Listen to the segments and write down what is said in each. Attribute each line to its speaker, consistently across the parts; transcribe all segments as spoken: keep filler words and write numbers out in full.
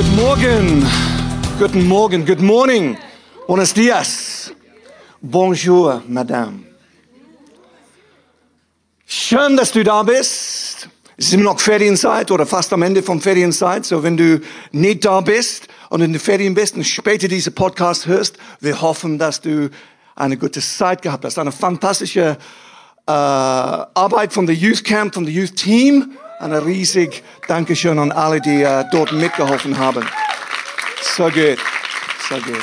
Speaker 1: Guten Morgen, guten Morgen, good morning, buenos dias, bonjour, madame. Schön, dass du da bist. Es ist immer noch Ferienzeit oder fast am Ende von Ferienzeit. So, wenn du nicht da bist und in den Ferien bist und später diesen Podcast hörst, wir hoffen, dass du eine gute Zeit gehabt hast. Eine fantastische äh, Arbeit von der Youth Camp, von der Youth Team. Eine riesig Dankeschön an alle, die äh, dort mitgeholfen haben. So gut, so gut.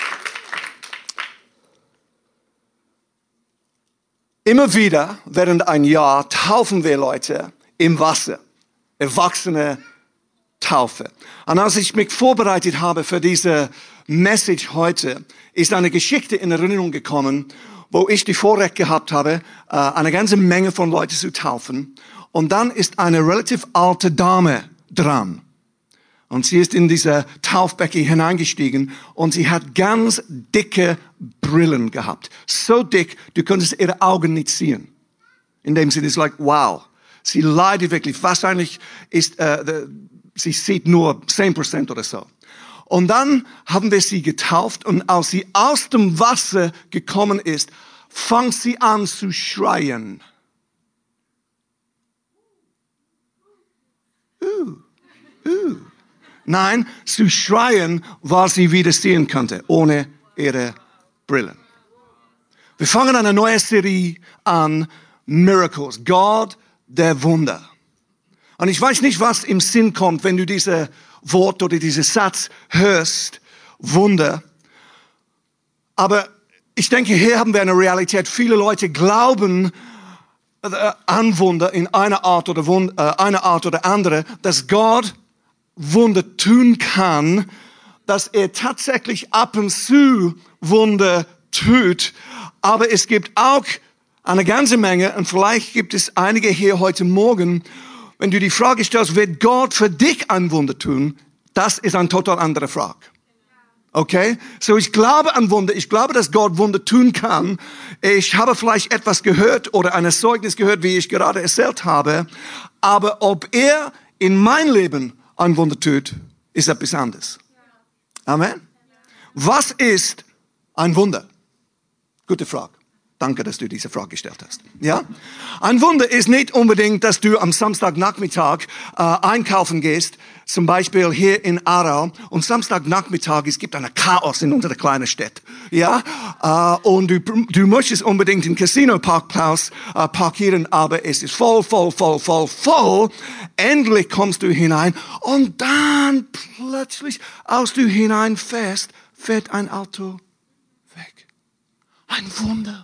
Speaker 1: Immer wieder während ein Jahr taufen wir Leute im Wasser. Erwachsene Taufe. Und als ich mich vorbereitet habe für diese Message heute, ist eine Geschichte in Erinnerung gekommen, wo ich die Vorrecht gehabt habe, eine ganze Menge von Leuten zu taufen. Und dann ist eine relativ alte Dame dran. Und sie ist in diese Taufbecken hineingestiegen und sie hat ganz dicke Brillen gehabt. So dick, du konntest ihre Augen nicht sehen. In dem Sinne ist like, wow. Sie leidet wirklich. Wahrscheinlich ist, äh, the, sie sieht nur zehn Prozent oder so. Und dann haben wir sie getauft und als sie aus dem Wasser gekommen ist, fängt sie an zu schreien. Uh, uh. Nein, zu schreien, weil sie wieder sehen konnte, ohne ihre Brillen. Wir fangen eine neue Serie an, Miracles, Gott der Wunder. Und ich weiß nicht, was im Sinn kommt, wenn du dieses Wort oder diesen Satz hörst, Wunder. Aber ich denke, hier haben wir eine Realität. Viele Leute glauben äh, an Wunder in einer Art oder Wund, äh, eine Art oder andere, dass Gott Wunder tun kann, dass er tatsächlich ab und zu Wunder tut. Aber es gibt auch eine ganze Menge, und vielleicht gibt es einige hier heute Morgen, wenn du die Frage stellst, wird Gott für dich ein Wunder tun? Das ist eine total andere Frage. Okay? So, ich glaube an Wunder. Ich glaube, dass Gott Wunder tun kann. Ich habe vielleicht etwas gehört oder ein Zeugnis gehört, wie ich gerade erzählt habe. Aber ob er in mein Leben ein Wunder tut, ist etwas anderes. Amen. Was ist ein Wunder? Gute Frage. Danke, dass du diese Frage gestellt hast. Ja? Ein Wunder ist nicht unbedingt, dass du am Samstagnachmittag äh, einkaufen gehst, zum Beispiel hier in Aarau, und Samstagnachmittag, es gibt eine Chaos in unserer kleinen Stadt. Ja? Äh, und du, du möchtest unbedingt den Casino-Parkplatz äh, parkieren, aber es ist voll, voll, voll, voll, voll. Endlich kommst du hinein und dann plötzlich, als du hineinfährst, fährt ein Auto weg. Ein Wunder.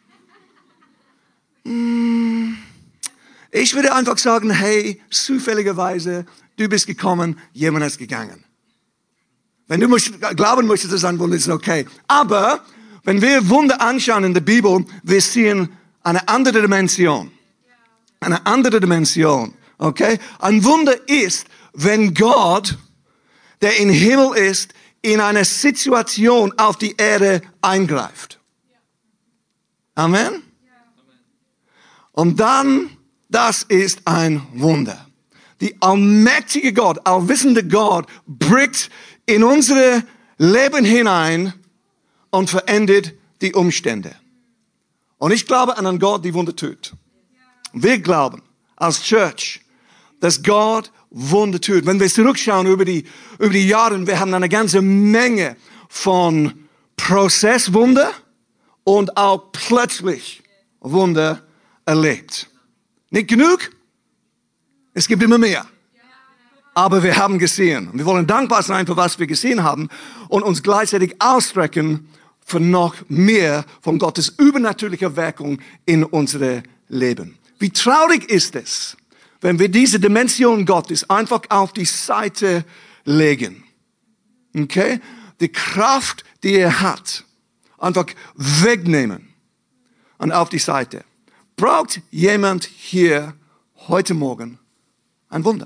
Speaker 1: Ich würde einfach sagen, hey, zufälligerweise, du bist gekommen, jemand ist gegangen. Wenn du möchtest, glauben möchtest, dass es ein Wunder ist, okay. Aber wenn wir Wunder anschauen in der Bibel, wir sehen eine andere Dimension. Eine andere Dimension, okay? Ein Wunder ist, wenn Gott, der im Himmel ist, in eine Situation auf die Erde eingreift. Amen? Und dann, das ist ein Wunder. Die allmächtige Gott, allwissende Gott bricht in unsere Leben hinein und verändert die Umstände. Und ich glaube an einen Gott, der Wunder tut. Wir glauben als Church, dass Gott Wunder tut. Wenn wir zurückschauen über die, über die Jahre, wir haben eine ganze Menge von Prozesswunder und auch plötzlich Wunder erlebt. Nicht genug? Es gibt immer mehr. Aber wir haben gesehen. Wir wollen dankbar sein für was wir gesehen haben und uns gleichzeitig ausstrecken für noch mehr von Gottes übernatürlicher Wirkung in unserem Leben. Wie traurig ist es, wenn wir diese Dimension Gottes einfach auf die Seite legen. Okay? Die Kraft, die er hat, einfach wegnehmen und auf die Seite. Braucht jemand hier heute Morgen ein Wunder?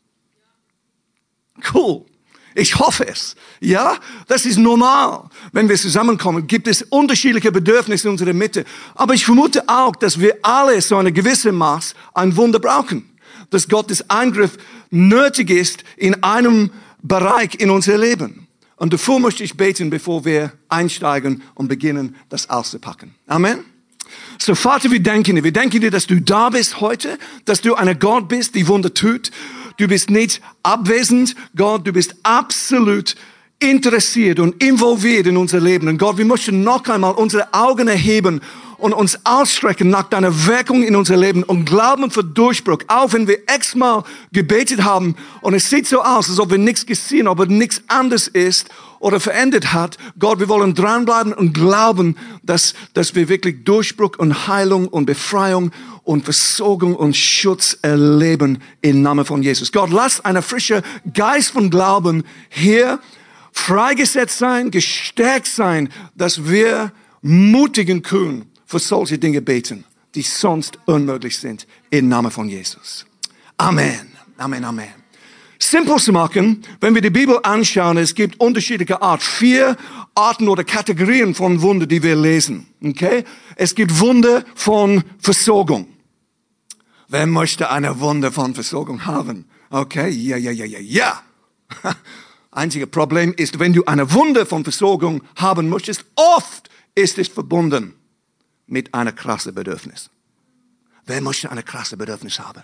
Speaker 1: Cool. Ich hoffe es. Ja, das ist normal. Wenn wir zusammenkommen, gibt es unterschiedliche Bedürfnisse in unserer Mitte. Aber ich vermute auch, dass wir alle so eine gewisse Maß ein Wunder brauchen. Dass Gottes Eingriff nötig ist in einem Bereich in unser Leben. Und davor möchte ich beten, bevor wir einsteigen und beginnen, das auszupacken. Amen. So, Vater, wir danken dir. Wir danken dir, dass du da bist heute, dass du ein Gott bist, die Wunder tut. Du bist nicht abwesend, Gott, du bist absolut interessiert und involviert in unser Leben. Und Gott, wir möchten noch einmal unsere Augen erheben und uns ausstrecken nach deiner Wirkung in unser Leben und glauben für Durchbruch. Auch wenn wir x-mal gebetet haben und es sieht so aus, als ob wir nichts gesehen, ob nichts anders ist oder verändert hat. Gott, wir wollen dranbleiben und glauben, dass, dass wir wirklich Durchbruch und Heilung und Befreiung und Versorgung und Schutz erleben im Namen von Jesus. Gott, lass ein frischer Geist von Glauben hier freigesetzt sein, gestärkt sein, dass wir mutigen können, für solche Dinge beten, die sonst unmöglich sind, im Namen von Jesus. Amen, Amen, Amen. Simpel zu machen, wenn wir die Bibel anschauen, es gibt unterschiedliche Arten, vier Arten oder Kategorien von Wunder, die wir lesen. Okay? Es gibt Wunder von Versorgung. Wer möchte eine Wunder von Versorgung haben? Okay, ja, ja, ja, ja, ja. Einziges Problem ist, wenn du eine Wunder von Versorgung haben möchtest, oft ist es verbunden mit einer krassen Bedürfnis. Wer möchte eine krasse Bedürfnis haben?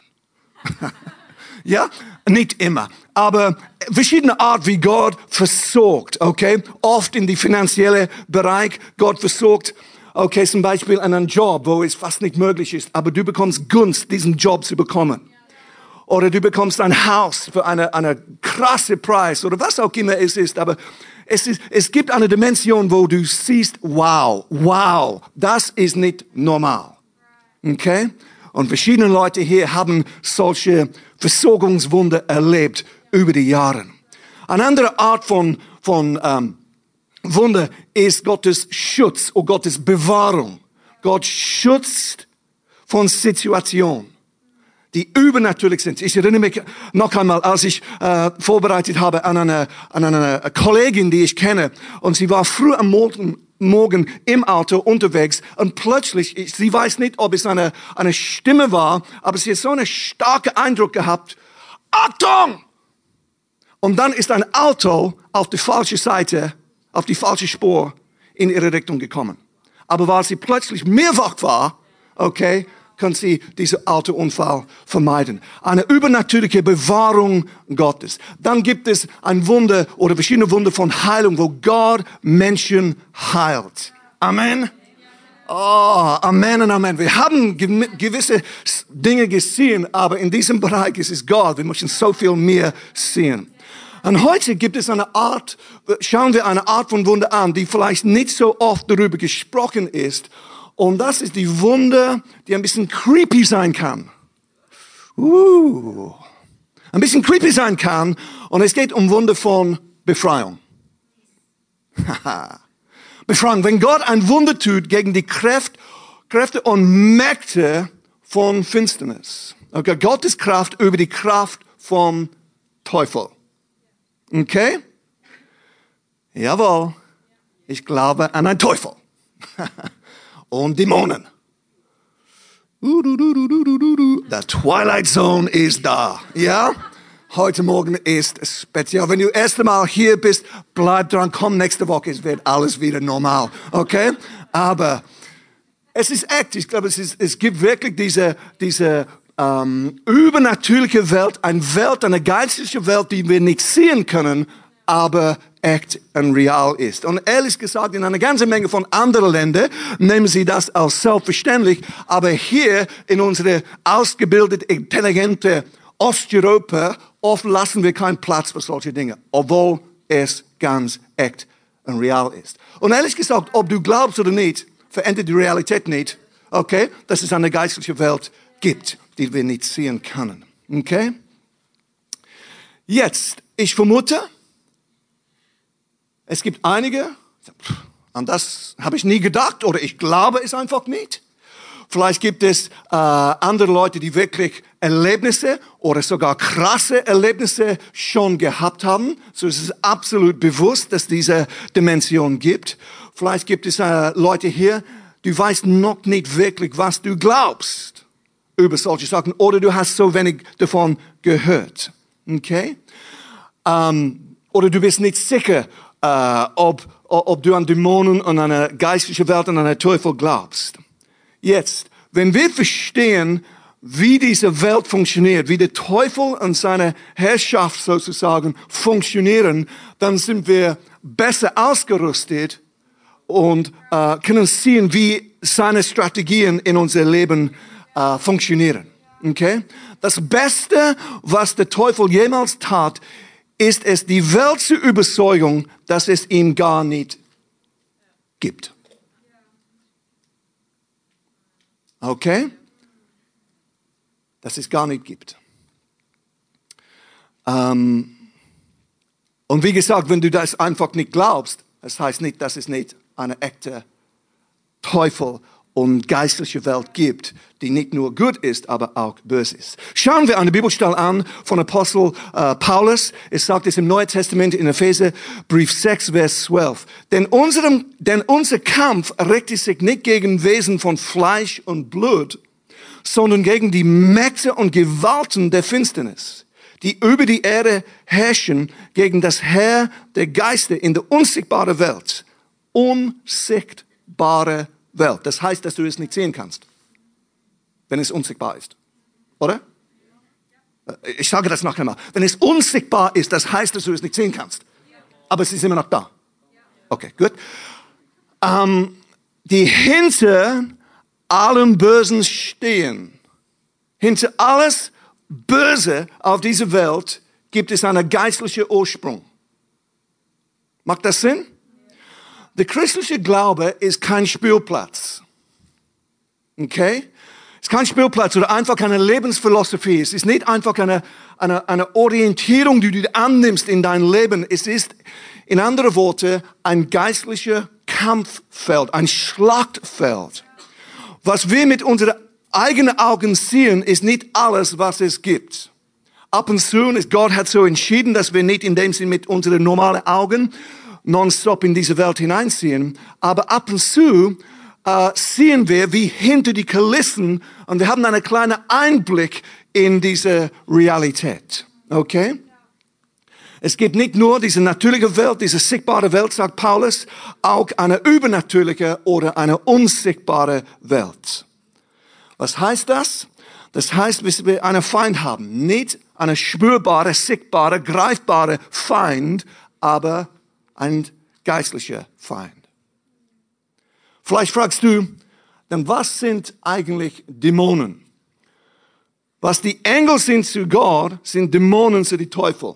Speaker 1: Ja, nicht immer, aber verschiedene Art, wie Gott versorgt, okay? Oft in die finanzielle Bereich, Gott versorgt, okay, zum Beispiel einen Job, wo es fast nicht möglich ist, aber du bekommst Gunst, diesen Job zu bekommen. Oder du bekommst ein Haus für eine, eine krasse Preis oder was auch immer es ist, aber es ist, es gibt eine Dimension, wo du siehst, wow, wow, das ist nicht normal. Okay? Und verschiedene Leute hier haben solche Versorgungswunder erlebt über die Jahre. Eine andere Art von, von ähm, Wunder ist Gottes Schutz oder Gottes Bewahrung. Gott schützt von Situationen, die übernatürlich sind. Ich erinnere mich noch einmal, als ich äh, vorbereitet habe an eine, an eine Kollegin, die ich kenne. Und sie war früh am Morgen, Morgen im Auto unterwegs. Und plötzlich, ich, sie weiß nicht, ob es eine, eine Stimme war, aber sie hat so einen starken Eindruck gehabt. Achtung! Und dann ist ein Auto auf die falsche Seite, auf die falsche Spur in ihre Richtung gekommen. Aber weil sie plötzlich mehr wach war, okay, kann sie diesen Autounfall vermeiden. Eine übernatürliche Bewahrung Gottes. Dann gibt es ein Wunder oder verschiedene Wunder von Heilung, wo Gott Menschen heilt. Amen. Oh, Amen und Amen. Wir haben gewisse Dinge gesehen, aber in diesem Bereich ist es Gott. Wir möchten so viel mehr sehen. Und heute gibt es eine Art, schauen wir eine Art von Wunder an, die vielleicht nicht so oft darüber gesprochen ist. Und das ist die Wunder, die ein bisschen creepy sein kann. Uh, ein bisschen creepy sein kann. Und es geht um Wunder von Befreiung. Befreiung. Wenn Gott ein Wunder tut gegen die Kräfte, Kräfte und Mächte von Finsternis. Okay, Gottes Kraft über die Kraft vom Teufel. Okay? Jawohl. Ich glaube an einen Teufel. Und Dämonen. Der Twilight Zone ist da. Ja? Heute Morgen ist speziell. Wenn du das erste Mal hier bist, bleib dran, komm nächste Woche, es wird alles wieder normal. Okay? Aber es ist echt. Ich glaube, es, ist, es gibt wirklich diese, diese ähm, übernatürliche Welt, eine Welt, eine geistliche Welt, die wir nicht sehen können, aber echt und real ist. Und ehrlich gesagt, in einer ganzen Menge von anderen Ländern nehmen sie das als selbstverständlich, aber hier in unsere ausgebildete, intelligente Osteuropa, oft lassen wir keinen Platz für solche Dinge, obwohl es ganz echt und real ist. Und ehrlich gesagt, ob du glaubst oder nicht, verändert die Realität nicht, okay, dass es eine geistliche Welt gibt, die wir nicht sehen können. Okay? Jetzt, ich vermute, es gibt einige, an das habe ich nie gedacht oder ich glaube es einfach nicht. Vielleicht gibt es äh, andere Leute, die wirklich Erlebnisse oder sogar krasse Erlebnisse schon gehabt haben. So ist es absolut bewusst, dass diese Dimension gibt. Vielleicht gibt es äh, Leute hier, du weißt noch nicht wirklich, was du glaubst über solche Sachen oder du hast so wenig davon gehört. Okay? Ähm, Oder du bist nicht sicher, äh, ob, ob du an Dämonen und an eine geistliche Welt und an einen Teufel glaubst. Jetzt, wenn wir verstehen, wie diese Welt funktioniert, wie der Teufel und seine Herrschaft sozusagen funktionieren, dann sind wir besser ausgerüstet und äh, können sehen, wie seine Strategien in unser Leben äh, funktionieren. Okay? Das Beste, was der Teufel jemals tat, ist es, die Welt zu überzeugen, dass es ihn gar nicht gibt. Okay? Dass es gar nicht gibt. Ähm, und wie gesagt, wenn du das einfach nicht glaubst, das heißt nicht, dass es nicht eine echte Teufel und geistliche Welt gibt, die nicht nur gut ist, aber auch böse ist. Schauen wir eine Bibelstelle an von Apostel äh, Paulus. Es sagt es im Neuen Testament in Epheser, Brief sechs, Vers zwölf. Denn, unserem, denn unser Kampf richtet sich nicht gegen Wesen von Fleisch und Blut, sondern gegen die Mächte und Gewalten der Finsternis, die über die Erde herrschen, gegen das Heer der Geister in der unsichtbaren Welt. Unsichtbare Welt. Das heißt, dass du es nicht sehen kannst, wenn es unsichtbar ist. Oder? Ich sage das noch einmal. Wenn es unsichtbar ist, das heißt, dass du es nicht sehen kannst. Aber es ist immer noch da. Okay, gut. Ähm, die hinter allem Bösen stehen. Hinter alles Böse auf dieser Welt gibt es einen geistlichen Ursprung. Macht das Sinn? Der christliche Glaube ist kein Spielplatz. Okay? Es ist kein Spielplatz oder einfach eine Lebensphilosophie. Es ist nicht einfach eine, eine, eine Orientierung, die du annimmst in dein Leben. Es ist, in anderen Worten, ein geistlicher Kampffeld, ein Schlachtfeld. Was wir mit unseren eigenen Augen sehen, ist nicht alles, was es gibt. Ab und zu ist Gott hat so entschieden, dass wir nicht in dem Sinn mit unseren normalen Augen nonstop in diese Welt hineinsehen. Aber ab und zu äh, sehen wir, wie hinter die Kulissen, und wir haben einen kleinen Einblick in diese Realität. Okay? Es gibt nicht nur diese natürliche Welt, diese sichtbare Welt, sagt Paulus, auch eine übernatürliche oder eine unsichtbare Welt. Was heißt das? Das heißt, dass wir einen Feind haben. Nicht eine spürbare, sichtbare, greifbare Feind, aber ein geistlicher Feind. Vielleicht fragst du, denn was sind eigentlich Dämonen? Was die Engel sind zu Gott, sind Dämonen zu den Teufel.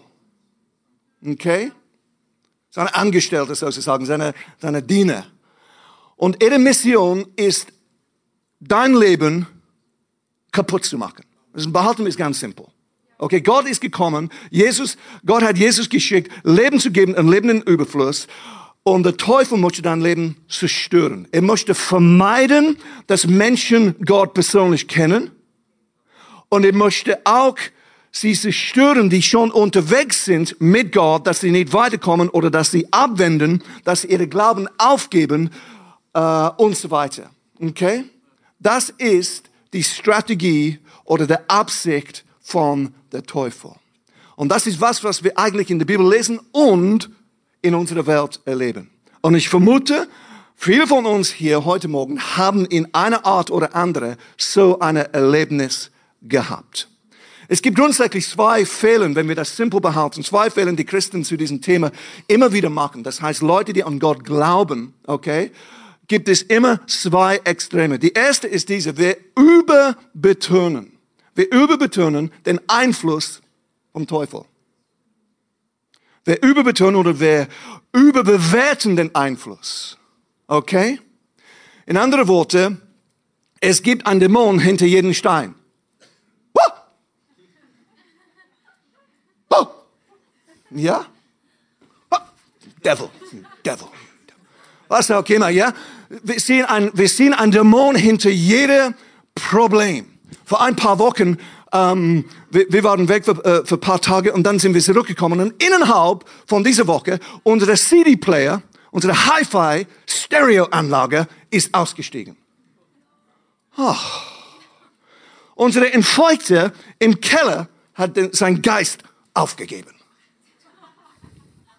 Speaker 1: Okay? Seine Angestellte sozusagen, seine, seine Diener. Und ihre Mission ist, dein Leben kaputt zu machen. Das Behalten ist ganz simpel. Okay, Gott ist gekommen, Jesus, Gott hat Jesus geschickt, Leben zu geben, ein Leben in Überfluss. Und der Teufel möchte dein Leben zerstören. Er möchte vermeiden, dass Menschen Gott persönlich kennen. Und er möchte auch sie zerstören, die schon unterwegs sind mit Gott, dass sie nicht weiterkommen oder dass sie abwenden, dass sie ihre Glauben aufgeben äh, und so weiter. Okay? Das ist die Strategie oder die Absicht von der Teufel. Und das ist was, was wir eigentlich in der Bibel lesen und in unserer Welt erleben. Und ich vermute, viele von uns hier heute Morgen haben in einer Art oder andere so ein Erlebnis gehabt. Es gibt grundsätzlich zwei Fehler, wenn wir das simpel behalten, zwei Fehler, die Christen zu diesem Thema immer wieder machen. Das heißt, Leute, die an Gott glauben, okay, gibt es immer zwei Extreme. Die erste ist diese, wir überbetonen. Wir überbetonen den Einfluss vom Teufel. Wir überbetonen oder wir überbewerten den Einfluss. Okay? In anderen Worten, es gibt einen Dämon hinter jedem Stein. Oh! Oh! Ja? Oh! Devil. Devil. Was auch immer, ja? Wir sehen ein, wir sehen einen Dämon hinter jedem Problem. Vor ein paar Wochen, ähm, wir, wir waren weg für, äh, für ein paar Tage und dann sind wir zurückgekommen. Und innerhalb von dieser Woche, unsere C D-Player, unsere Hi-Fi-Stereo-Anlage ist ausgestiegen. Oh. Unsere Entfeuchter im Keller hat den, seinen Geist aufgegeben.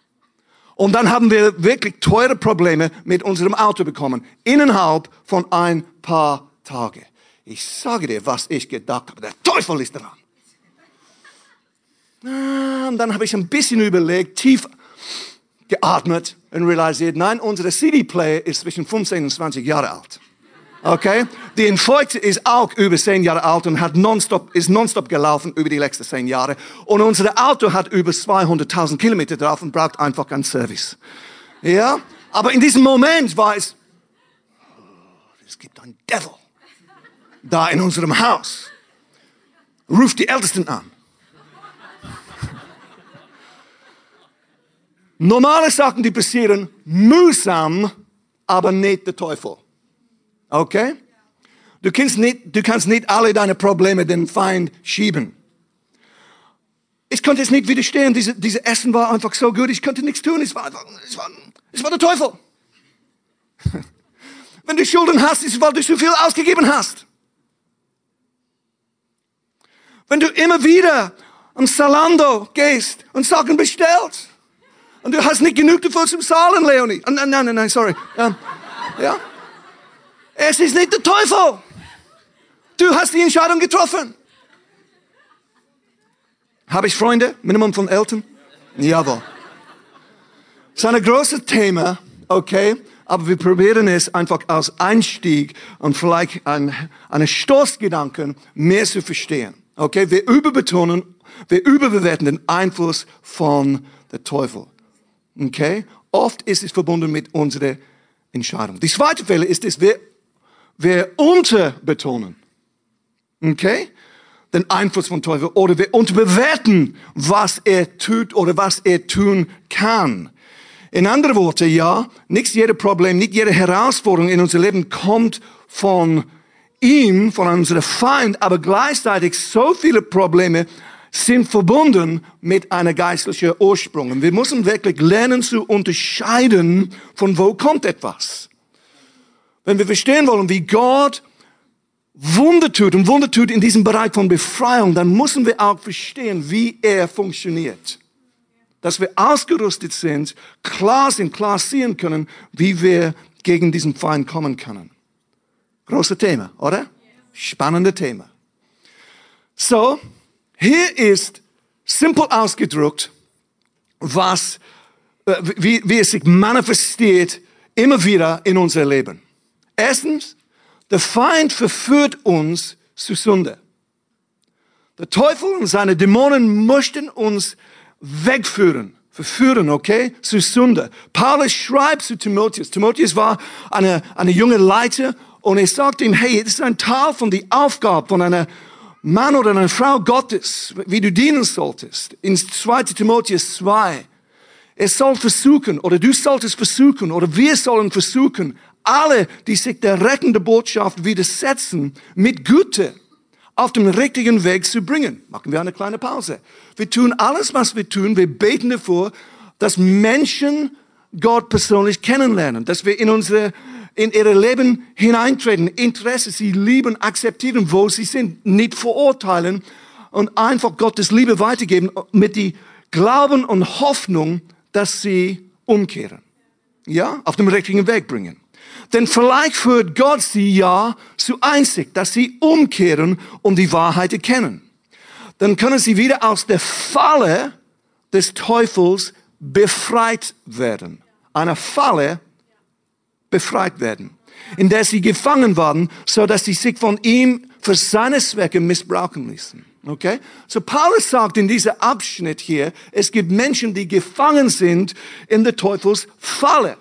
Speaker 1: Und dann haben wir wirklich teure Probleme mit unserem Auto bekommen. Innerhalb von ein paar Tagen. Ich sage dir, was ich gedacht habe. Der Teufel ist dran. Und dann habe ich ein bisschen überlegt, tief geatmet und realisiert, nein, unsere C D-Player ist zwischen fünfzehn und zwanzig Jahre alt. Okay? Die Infeuchte ist auch über zehn Jahre alt und hat nonstop, ist nonstop gelaufen über die letzten zehn Jahre. Und unser Auto hat über zweihunderttausend Kilometer drauf und braucht einfach keinen Service. Ja? Aber in diesem Moment war es, es gibt einen Devil da in unserem Haus. Ruft die Ältesten an. Normale Sachen, die passieren, mühsam, aber nicht der Teufel. Okay? Du kannst nicht, du kannst nicht alle deine Probleme dem Feind schieben. Ich konnte es nicht widerstehen. Diese, diese Essen war einfach so gut. Ich konnte nichts tun. Es war einfach, es war, es war der Teufel. Wenn du Schulden hast, ist es, weil du zu viel ausgegeben hast. Wenn du immer wieder am Zalando gehst und Sachen bestellst und du hast nicht genug dafür zum Zahlen, Leonie. Nein, nein, nein, sorry. Um, ja? Es ist nicht der Teufel. Du hast die Entscheidung getroffen. Habe ich Freunde? Minimum von Eltern? Jawohl. Das ist ein großes Thema, okay? Aber wir probieren es einfach als Einstieg und vielleicht ein, eine Stoßgedanken mehr zu verstehen. Okay? Wir überbetonen, wir überbewerten den Einfluss von der Teufel. Okay? Oft ist es verbunden mit unserer Entscheidung. Die zweite Fälle ist es, wir Wir unterbetonen, okay, den Einfluss von Teufel oder wir unterbewerten, was er tut oder was er tun kann. In anderen Worten, ja, nicht jedes Problem, nicht jede Herausforderung in unserem Leben kommt von ihm, von unserem Feind, aber gleichzeitig so viele Probleme sind verbunden mit einer geistlichen Ursprung. Und wir müssen wirklich lernen zu unterscheiden, von wo kommt etwas. Wenn wir verstehen wollen, wie Gott Wunder tut und Wunder tut in diesem Bereich von Befreiung, dann müssen wir auch verstehen, wie er funktioniert. Dass wir ausgerüstet sind, klar sind, klar sehen können, wie wir gegen diesen Feind kommen können. Großes Thema, oder? Spannendes Thema. So, hier ist simpel ausgedrückt, was, wie, wie es sich manifestiert immer wieder in unser Leben. Erstens, der Feind verführt uns zu Sünde. Der Teufel und seine Dämonen möchten uns wegführen, verführen, okay, zu Sünde. Paulus schreibt zu Timotheus. Timotheus war eine, eine junge Leiter und er sagt ihm, hey, das ist ein Teil von der Aufgabe von einer Mann oder einer Frau Gottes, wie du dienen solltest. In zweiter Timotheus zwei. Es soll versuchen, oder du solltest versuchen, oder wir sollen versuchen, alle, die sich der rettenden Botschaft widersetzen, mit Güte auf den richtigen Weg zu bringen. Machen wir eine kleine Pause. Wir tun alles, was wir tun. Wir beten davor, dass Menschen Gott persönlich kennenlernen, dass wir in unsere, in ihre Leben hineintreten, Interesse, sie lieben, akzeptieren, wo sie sind, nicht verurteilen und einfach Gottes Liebe weitergeben mit die Glauben und Hoffnung, dass sie umkehren. Ja, auf dem richtigen Weg bringen. Denn vielleicht führt Gott sie ja zu Einsicht, dass sie umkehren und die Wahrheit erkennen. Dann können sie wieder aus der Falle des Teufels befreit werden. Eine Falle befreit werden, in der sie gefangen waren, so dass sie sich von ihm für seine Zwecke missbrauchen ließen. Okay? So Paulus sagt in diesem Abschnitt hier, es gibt Menschen, die gefangen sind in der Teufels Falle.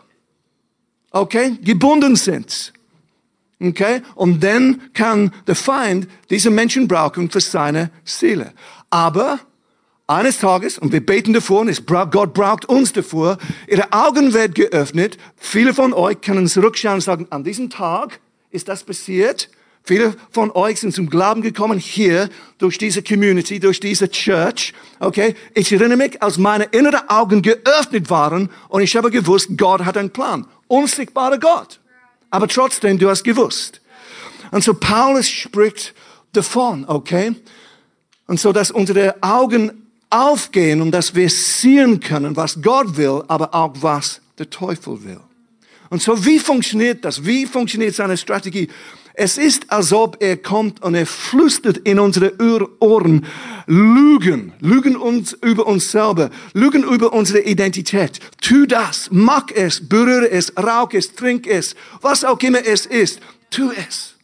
Speaker 1: Okay? Gebunden sind. Okay? Und dann kann der Feind diese Menschen brauchen für seine Seele. Aber eines Tages, und wir beten davor, und es braucht, Gott braucht uns davor, ihre Augen werden geöffnet. Viele von euch können zurückschauen und sagen, an diesem Tag ist das passiert. Viele von euch sind zum Glauben gekommen hier, durch diese Community, durch diese Church. Okay? Ich erinnere mich, als meine inneren Augen geöffnet waren und ich habe gewusst, Gott hat einen Plan. Unsichtbarer Gott. Aber trotzdem, du hast gewusst. Und so Paulus spricht davon, okay? Und so, dass unsere Augen aufgehen und dass wir sehen können, was Gott will, aber auch was der Teufel will. Und so, wie funktioniert das? Wie funktioniert seine Strategie? Es ist, als ob er kommt und er flüstert in unsere Ohren Lügen, Lügen uns über uns selber, Lügen über unsere Identität. Tu das, mach es, berühre es, rauch es, trink es, was auch immer es ist, tu es.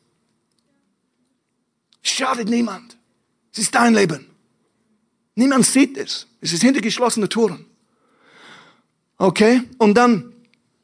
Speaker 1: Schadet niemand. Es ist dein Leben. Niemand sieht es. Es ist hinter geschlossenen Toren. Okay? Und dann,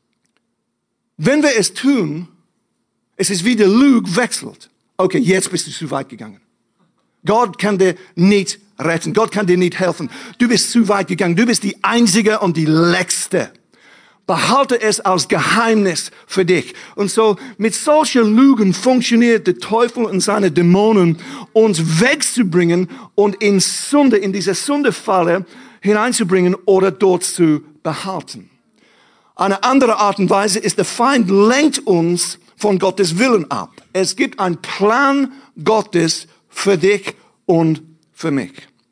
Speaker 1: wenn wir es tun, es ist wie der Lüge wechselt. Okay, jetzt bist du zu weit gegangen. Gott kann dir nicht retten. Gott kann dir nicht helfen. Du bist zu weit gegangen. Du bist die Einzige und die Letzte. Behalte es als Geheimnis für dich. Und so mit solchen Lügen funktioniert der Teufel und seine Dämonen, uns wegzubringen und in Sünde, in diese Sündefalle hineinzubringen oder dort zu behalten. Eine andere Art und Weise ist, der Feind lenkt uns von Gottes Willen ab. Es gibt einen Plan Gottes für dich und für mich.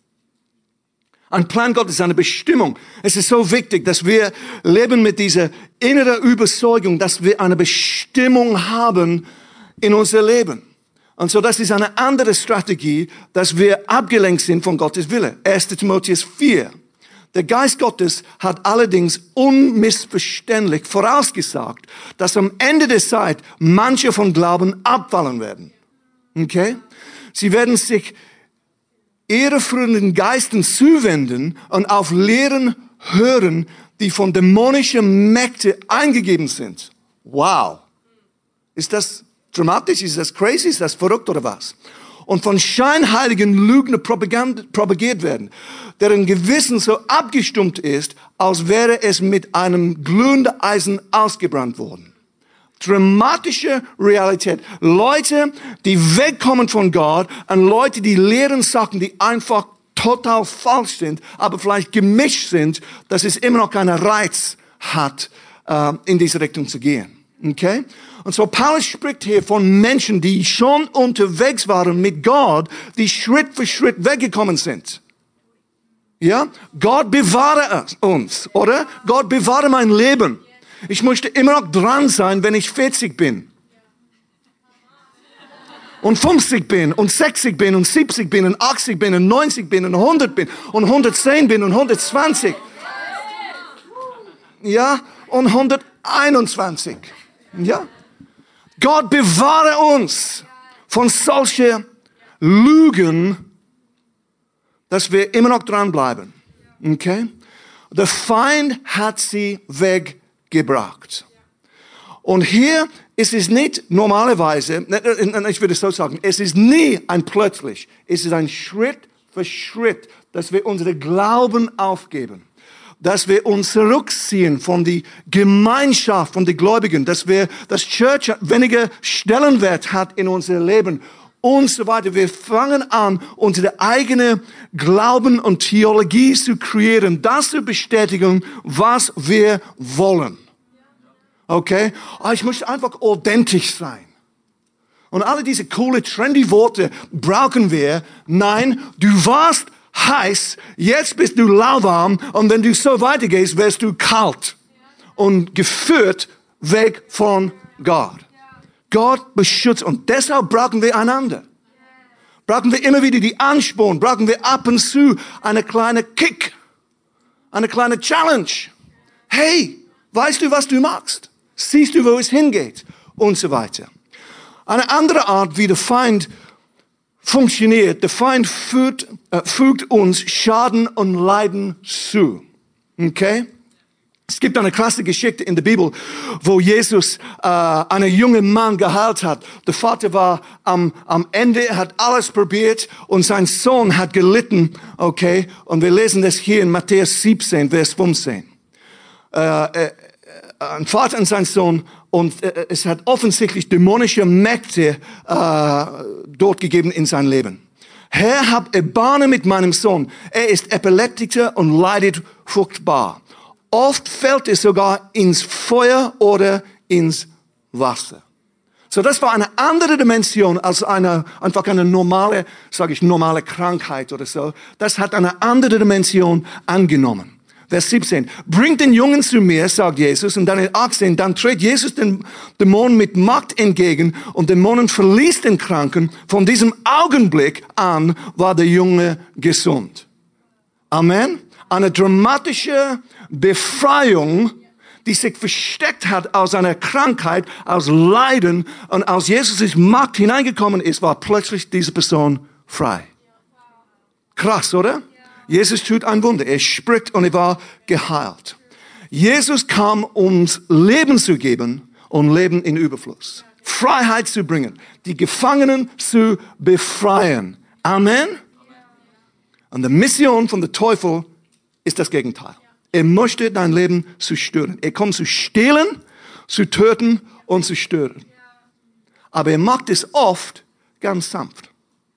Speaker 1: Ein Plan Gottes, eine Bestimmung. Es ist so wichtig, dass wir leben mit dieser inneren Überzeugung, dass wir eine Bestimmung haben in unser Leben. Und so, das ist eine andere Strategie, dass wir abgelenkt sind von Gottes Wille. erster Timotheus vier. Der Geist Gottes hat allerdings unmissverständlich vorausgesagt, dass am Ende der Zeit manche von Glauben abfallen werden. Okay? Sie werden sich irreführenden Geistern zuwenden und auf Lehren hören, die von dämonischen Mächten eingegeben sind. Wow. Ist das dramatisch? Ist das crazy? Ist das verrückt oder was? Und von scheinheiligen Lügner propagiert werden, deren Gewissen so abgestumpft ist, als wäre es mit einem glühenden Eisen ausgebrannt worden. Dramatische Realität. Leute, die wegkommen von Gott, und Leute, die lehren Sachen, die einfach total falsch sind, aber vielleicht gemischt sind, dass es immer noch keinen Reiz hat, in diese Richtung zu gehen. Okay? Und so Paulus spricht hier von Menschen, die schon unterwegs waren mit Gott, die Schritt für Schritt weggekommen sind. Ja? Gott bewahre uns, oder? Gott bewahre mein Leben. Ich möchte immer noch dran sein, wenn ich vierzig bin. Und fünfzig bin, und sechzig bin, und siebzig bin, und achtzig bin, und neunzig bin, und hundert bin, und hundertzehn bin, und hundertzwanzig. Ja? Und hunderteinundzwanzig. Ja? Gott bewahre uns von solchen Lügen, dass wir immer noch dranbleiben. Okay? Der Feind hat sie weggebracht. Und hier ist es nicht normalerweise, ich würde es so sagen, es ist nie ein plötzlich, es ist ein Schritt für Schritt, dass wir unsere Glauben aufgeben. Dass wir uns zurückziehen von der Gemeinschaft, von den Gläubigen, dass wir, das Church weniger Stellenwert hat in unserem Leben und so weiter. Wir fangen an, unsere eigene Glauben und Theologie zu kreieren, das zu bestätigen, was wir wollen. Okay? Oh, ich möchte einfach authentisch sein. Und alle diese coole, trendy Worte brauchen wir. Nein, du warst heiß, jetzt bist du lauwarm und wenn du so weitergehst, wirst du kalt und geführt weg von Gott. Gott beschützt und deshalb brauchen wir einander. Brauchen wir immer wieder die Ansporn, brauchen wir ab und zu eine kleine Kick, eine kleine Challenge. Hey, weißt du, was du machst? Siehst du, wo es hingeht? Und so weiter. Eine andere Art, wie der Feind funktioniert, der Feind fügt, äh, fügt uns Schaden und Leiden zu. Okay? Es gibt eine krasse Geschichte in der Bibel, wo Jesus äh, einen jungen Mann geheilt hat. Der Vater war am, am Ende, er hat alles probiert und sein Sohn hat gelitten. Okay? Und wir lesen das hier in Matthäus siebzehn, Vers fünfzehn. Äh, äh, ein Vater und sein Sohn, und äh, es hat offensichtlich dämonische Mächte äh, dort gegeben in sein Leben. Herr, hab Erbarmen mit meinem Sohn. Er ist Epileptiker und leidet furchtbar. Oft fällt er sogar ins Feuer oder ins Wasser. So, das war eine andere Dimension als eine, einfach eine normale, sage ich, normale Krankheit oder so. Das hat eine andere Dimension angenommen. Vers siebzehn. Bringt den Jungen zu mir, sagt Jesus. Und dann in achtzehn, dann tritt Jesus den Dämonen mit Macht entgegen und Dämonen verließ den Kranken. Von diesem Augenblick an war der Junge gesund. Amen. Eine dramatische Befreiung, die sich versteckt hat aus einer Krankheit, aus Leiden und aus Jesus' Macht hineingekommen ist, war plötzlich diese Person frei. Krass, oder? Jesus tut ein Wunder. Er spricht und er war geheilt. Jesus kam, um Leben zu geben und Leben in Überfluss. Freiheit zu bringen. Die Gefangenen zu befreien. Amen. Und die Mission von der Teufel ist das Gegenteil. Er möchte dein Leben zerstören. Er kommt zu stehlen, zu töten und zu stören. Aber er macht es oft ganz sanft.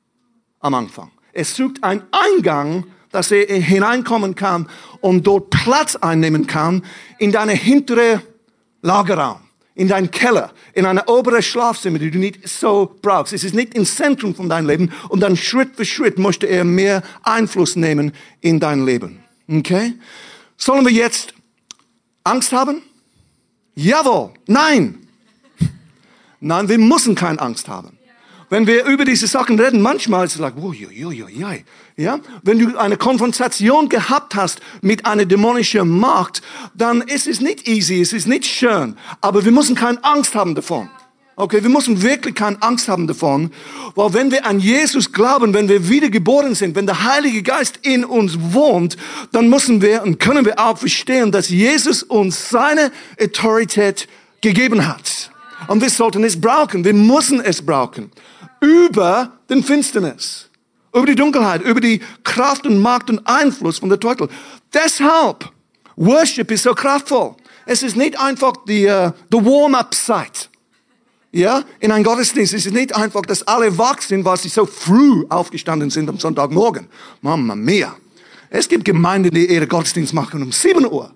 Speaker 1: Am Anfang. Er sucht einen Eingang, dass er hineinkommen kann und dort Platz einnehmen kann in deine hintere Lagerraum, in deinen Keller, in eine obere Schlafzimmer, die du nicht so brauchst. Es ist nicht im Zentrum von deinem Leben und dann Schritt für Schritt möchte er mehr Einfluss nehmen in dein Leben. Okay? Sollen wir jetzt Angst haben? Jawohl. Nein. Nein, wir müssen keine Angst haben. Wenn wir über diese Sachen reden, manchmal ist es like, oh, jo, jo, jo, jo. Ja? Wenn du eine Konfrontation gehabt hast mit einer dämonischen Macht, dann ist es nicht easy, es ist nicht schön. Aber wir müssen keine Angst haben davon. Okay, wir müssen wirklich keine Angst haben davon. Weil wenn wir an Jesus glauben, wenn wir wiedergeboren sind, wenn der Heilige Geist in uns wohnt, dann müssen wir und können wir auch verstehen, dass Jesus uns seine Autorität gegeben hat. Und wir sollten es brauchen, wir müssen es brauchen. Über den Finsternis, über die Dunkelheit, über die Kraft und Macht und Einfluss von der Teufel. Deshalb, Worship ist so kraftvoll. Es ist nicht einfach die, uh, die Warm-up-Zeit. Ja, in einem Gottesdienst ist es nicht einfach, dass alle wach sind, weil sie so früh aufgestanden sind am Sonntagmorgen. Mamma mia. Es gibt Gemeinden, die ihre Gottesdienst machen um sieben Uhr.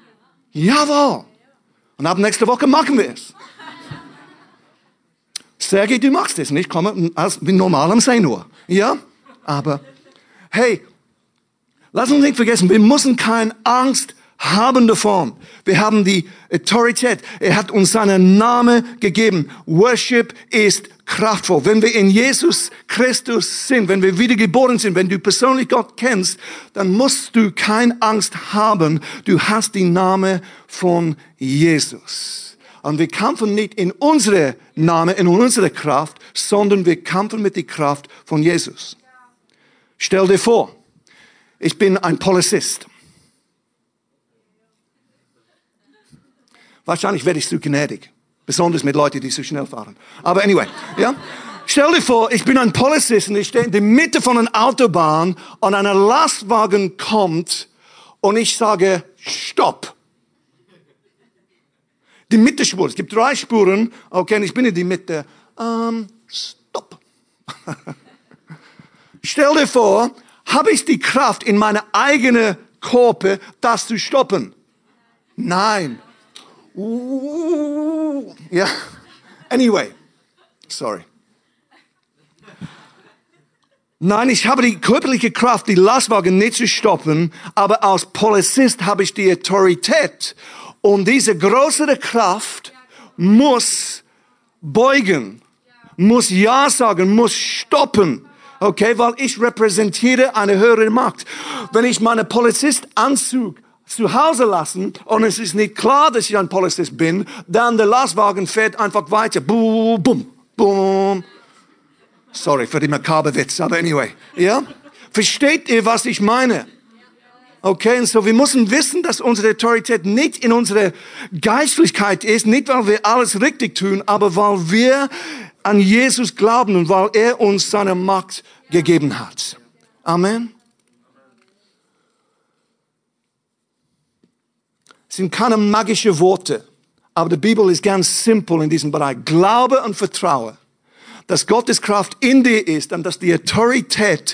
Speaker 1: Jawohl. Und ab nächste Woche machen wir es. Sergej, du machst es nicht, ich komme als, wie normal um zehn Uhr. Ja? Aber, hey, lass uns nicht vergessen, wir müssen keine Angst haben davon. Wir haben die Autorität. Er hat uns seinen Namen gegeben. Worship ist kraftvoll. Wenn wir in Jesus Christus sind, wenn wir wiedergeboren sind, wenn du persönlich Gott kennst, dann musst du keine Angst haben. Du hast den Namen von Jesus. Und wir kämpfen nicht in unsere Namen, in unsere Kraft, sondern wir kämpfen mit der Kraft von Jesus. Stell dir vor, ich bin ein Polizist. Wahrscheinlich werde ich zu gnädig. Besonders mit Leuten, die so schnell fahren. Aber anyway, ja. Stell dir vor, ich bin ein Polizist und ich stehe in der Mitte von einer Autobahn und ein Lastwagen kommt und ich sage, stopp. Die Mittelspur. Es gibt drei Spuren. Okay, und ich bin in die Mitte. Ähm, stopp. Stell dir vor, habe ich die Kraft in meine eigene Körper, das zu stoppen? Nein. Uh, ja. Anyway. Sorry. Nein, ich habe die körperliche Kraft, die Lastwagen nicht zu stoppen, aber als Polizist habe ich die Autorität. Und diese größere Kraft muss beugen, muss Ja sagen, muss stoppen. Okay, weil ich repräsentiere eine höhere Macht. Wenn ich meine Polizistanzug zu Hause lassen und es ist nicht klar, dass ich ein Polizist bin, dann der Lastwagen fährt einfach weiter. Boom, boom, boom. Sorry für die makabre Witz, aber anyway. Ja? Versteht ihr, was ich meine? Okay, und so wir müssen wissen, dass unsere Autorität nicht in unserer Geistlichkeit ist, nicht weil wir alles richtig tun, aber weil wir an Jesus glauben und weil er uns seine Macht gegeben hat. Amen. Es sind keine magischen Worte, aber die Bibel ist ganz simpel in diesem Bereich. Glaube und Vertraue, dass Gottes Kraft in dir ist und dass die Autorität,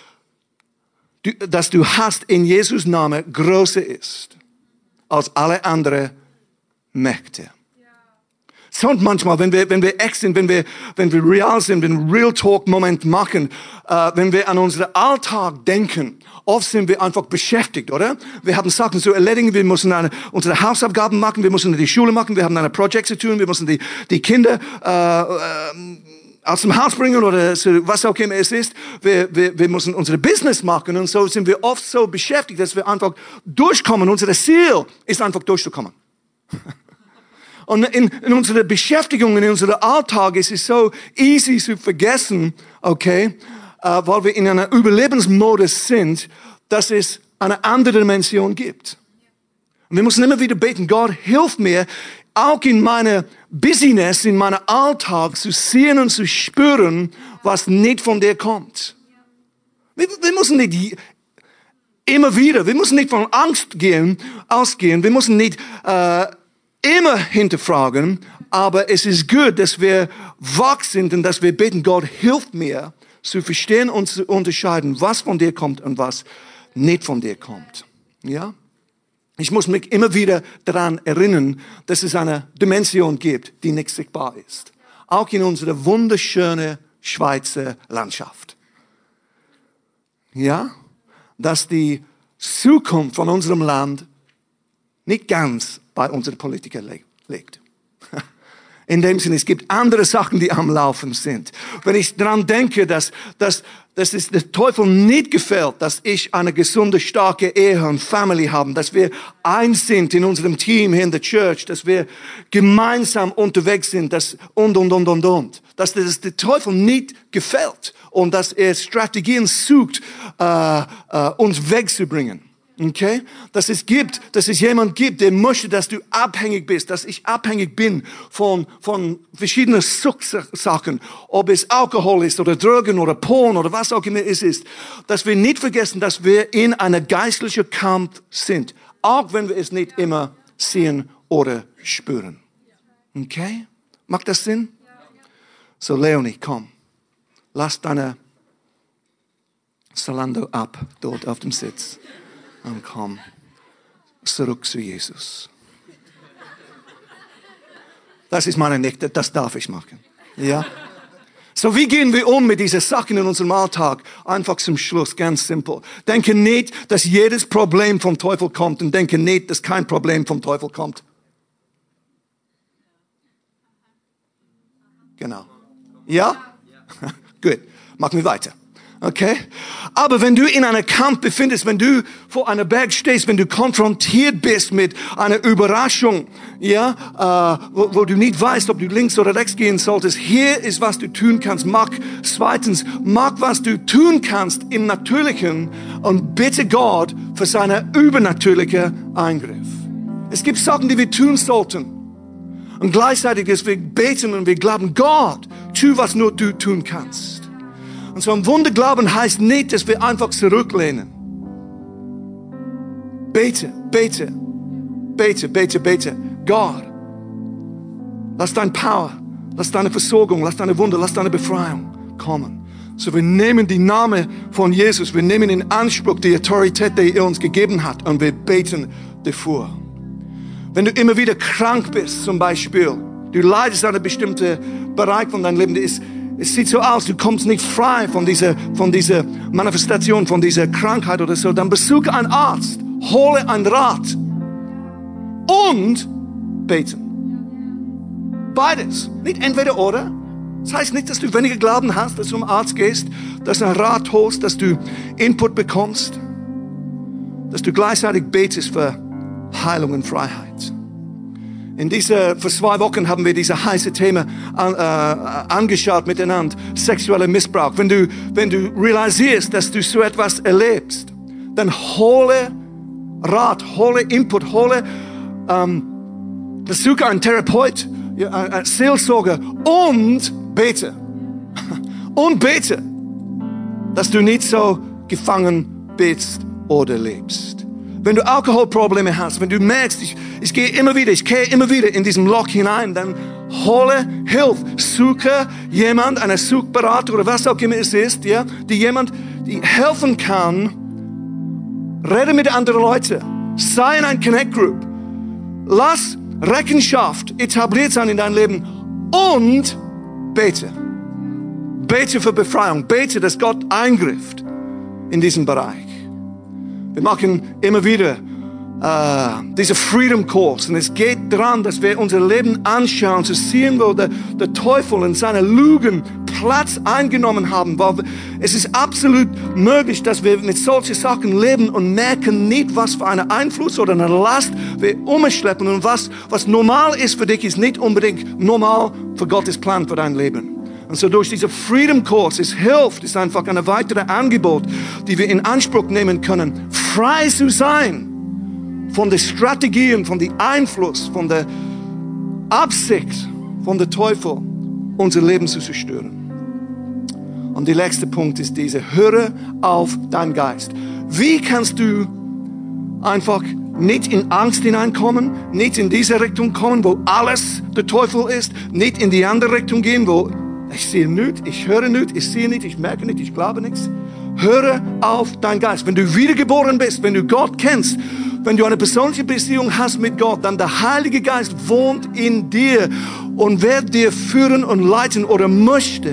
Speaker 1: dass du hast in Jesus Namen, größer ist als alle anderen Mächte. zont manchmal, wenn wir, wenn wir echt sind, wenn wir, wenn wir real sind, wenn wir Real Talk Moment machen, äh, wenn wir an unseren Alltag denken. Oft sind wir einfach beschäftigt, oder? Wir haben Sachen zu erledigen, wir müssen eine, unsere Hausaufgaben machen, wir müssen die Schule machen, wir haben eine Projekt zu tun, wir müssen die, die Kinder, äh, äh, aus dem Haus bringen oder so, was auch immer es ist. Wir, wir, wir müssen unsere Business machen und so sind wir oft so beschäftigt, dass wir einfach durchkommen. Unser Ziel ist einfach durchzukommen. Und in, in unserer Beschäftigung, in unserem Alltag ist es so easy zu vergessen, okay, äh, weil wir in einer Überlebensmodus sind, dass es eine andere Dimension gibt. Und wir müssen immer wieder beten, Gott, hilf mir, auch in meiner Business, in meinem Alltag zu sehen und zu spüren, was nicht von dir kommt. Wir, wir müssen nicht immer wieder, wir müssen nicht von Angst gehen, ausgehen, wir müssen nicht äh, immer hinterfragen, aber es ist gut, dass wir wach sind und dass wir beten, Gott, hilf mir, zu verstehen und zu unterscheiden, was von dir kommt und was nicht von dir kommt. Ja? Ich muss mich immer wieder daran erinnern, dass es eine Dimension gibt, die nicht sichtbar ist. Auch in unserer wunderschönen Schweizer Landschaft. Ja? Dass die Zukunft von unserem Land nicht ganz bei unseren Politikern liegt. In dem Sinne, es gibt andere Sachen, die am Laufen sind. Wenn ich daran denke, dass, dass, dass es der Teufel nicht gefällt, dass ich eine gesunde, starke Ehe und Family haben, dass wir eins sind in unserem Team hier in der Church, dass wir gemeinsam unterwegs sind, dass und, und, und, und, und. Dass das der Teufel nicht gefällt und dass er Strategien sucht, äh, äh, uns wegzubringen. Okay? Dass es gibt, dass es jemand gibt, der möchte, dass du abhängig bist, dass ich abhängig bin von, von verschiedenen Suchtsachen, ob es Alkohol ist oder Drogen oder Porn oder was auch immer es ist. Dass wir nicht vergessen, dass wir in einer geistlichen Kampf sind. Auch wenn wir es nicht immer sehen oder spüren. Okay? Macht das Sinn? So, Leonie, komm. Lass deine Zalando ab, dort auf dem Sitz. Und komm zurück zu Jesus. Das ist meine Nichte, das darf ich machen. Ja? So, wie gehen wir um mit diesen Sachen in unserem Alltag? Einfach zum Schluss, ganz simpel. Denke nicht, dass jedes Problem vom Teufel kommt und denke nicht, dass kein Problem vom Teufel kommt. Genau. Ja? Gut, machen wir weiter. Okay? Aber wenn du in einem Kampf befindest, wenn du vor einem Berg stehst, wenn du konfrontiert bist mit einer Überraschung, ja, äh, wo, wo du nicht weißt, ob du links oder rechts gehen solltest, hier ist, was du tun kannst. Mach, zweitens, mach, was du tun kannst im Natürlichen und bitte Gott für seinen übernatürlichen Eingriff. Es gibt Sachen, die wir tun sollten. Und gleichzeitig, dass wir beten und wir glauben, Gott, tu, was nur du tun kannst. Und so ein Wunderglauben heißt nicht, dass wir einfach zurücklehnen. Bete, bete, bete, bete, bete. Gott, lass dein Power, lass deine Versorgung, lass deine Wunder, lass deine Befreiung kommen. So, wir nehmen die Namen von Jesus, wir nehmen in Anspruch die Autorität, die er uns gegeben hat, und wir beten davor. Wenn du immer wieder krank bist, zum Beispiel, du leidest an einem bestimmten Bereich von deinem Leben, ist es sieht so aus, du kommst nicht frei von dieser, von dieser Manifestation, von dieser Krankheit oder so. Dann besuche einen Arzt, hole einen Rat und beten. Beides. Nicht entweder oder. Das heißt nicht, dass du weniger Glauben hast, dass du zum Arzt gehst, dass du einen Rat holst, dass du Input bekommst, dass du gleichzeitig betest für Heilung und Freiheit. In dieser, vor zwei Wochen haben wir diese heiße Thema an, äh, angeschaut miteinander. Sexueller Missbrauch. Wenn du, wenn du realisierst, dass du so etwas erlebst, dann hole Rat, hole Input, hole, ähm, besuche einen Therapeut, ja, einen Seelsorger und bete. Und bete, dass du nicht so gefangen bist oder lebst. Wenn du Alkoholprobleme hast, wenn du merkst, ich, ich gehe immer wieder, ich kehre immer wieder in diesem Loch hinein, dann hole Hilfe. Suche jemand, einen Suchberater oder was auch immer es ist, ja, die jemand, die helfen kann. Rede mit anderen Leuten. Sei in einer Connect Group. Lass Rechenschaft etabliert sein in deinem Leben und bete. Bete für Befreiung. Bete, dass Gott eingreift in diesen Bereich. Wir machen immer wieder Uh, dieser Freedom Course. Und es geht daran, dass wir unser Leben anschauen, zu sehen, wo der, der Teufel und seine Lügen Platz eingenommen haben. Weil es ist absolut möglich, dass wir mit solchen Sachen leben und merken nicht, was für einen Einfluss oder eine Last wir umschleppen. Und was, was normal ist für dich, ist nicht unbedingt normal für Gottes Plan für dein Leben. Und so durch diese Freedom Course, es hilft, es ist einfach ein weiteres Angebot, die wir in Anspruch nehmen können, frei zu sein von den Strategien, von dem Einfluss, von der Absicht von der Teufel, unser Leben zu zerstören. Und der letzte Punkt ist dieser: Höre auf deinen Geist. Wie kannst du einfach nicht in Angst hineinkommen, nicht in diese Richtung kommen, wo alles der Teufel ist, nicht in die andere Richtung gehen, wo ich sehe nichts, ich höre nichts, ich sehe nichts, ich merke nichts, ich glaube nichts. Höre auf deinen Geist. Wenn du wiedergeboren bist, wenn du Gott kennst, wenn du eine persönliche Beziehung hast mit Gott, dann der Heilige Geist wohnt in dir und wird dir führen und leiten oder möchte.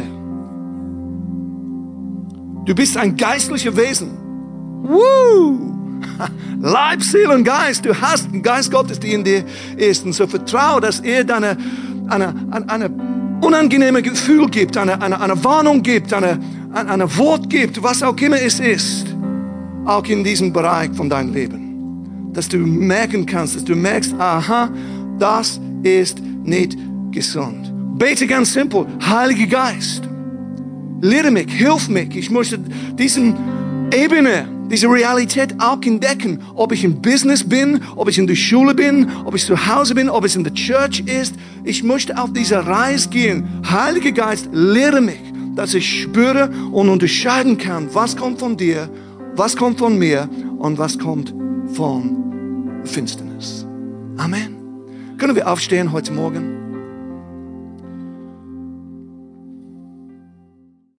Speaker 1: Du bist ein geistliches Wesen. Woo! Leib, Seele und Geist. Du hast den Geist Gottes, der in dir ist. Und so vertraue, dass er deine, eine, eine, eine unangenehme Gefühl gibt, eine, eine, eine Warnung gibt, eine, eine, eine Wort gibt, was auch immer es ist, auch in diesem Bereich von deinem Leben. Dass du merken kannst, dass du merkst, aha, das ist nicht gesund. Bete ganz simpel: Heiliger Geist, lehre mich, hilf mich. Ich möchte diesen Ebene, diese Realität auch entdecken. Ob ich im Business bin, ob ich in der Schule bin, ob ich zu Hause bin, ob es in der Church ist. Ich möchte auf diese Reise gehen. Heiliger Geist, lehre mich, dass ich spüre und unterscheiden kann, was kommt von dir, was kommt von mir und was kommt von Finsternis. Amen. Können wir aufstehen heute Morgen?